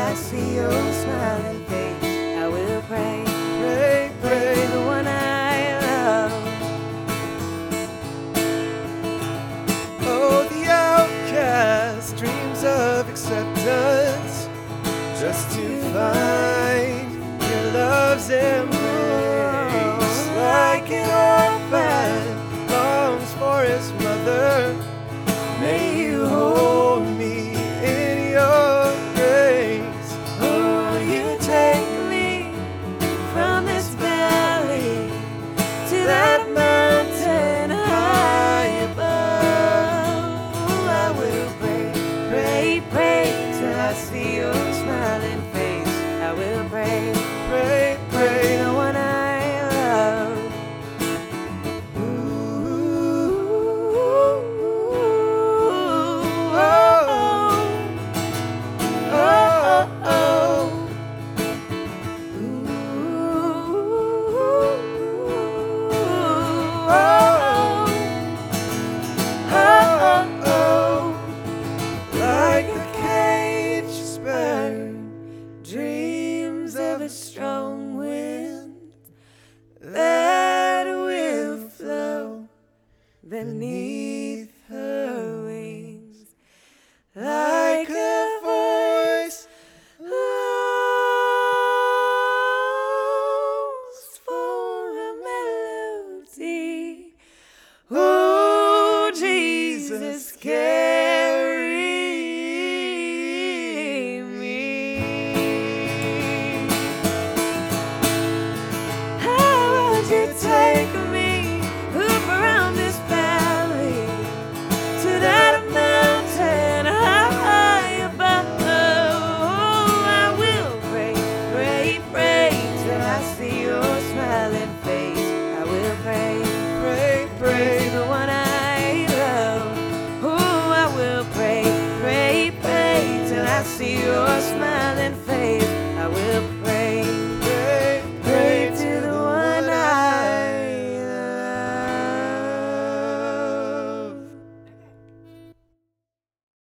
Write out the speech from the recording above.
I see your smiling face. I will pray, Pray, pray pray. the one I love. Oh, the outcast dreams of acceptance, just to find your love's embrace. Like an orphan longs for his mother, may you hold me in your grace. Oh, you take me from this valley to that mountain high above. Oh, I will pray, pray, pray till I see your smiling face. I will pray, Pray, pray. the one I love. Like the caged sparrow Dreams of a strong wind that will flow beneath her wings, like a voice longs for a melody. Oh, Jesus, carry me. How would you take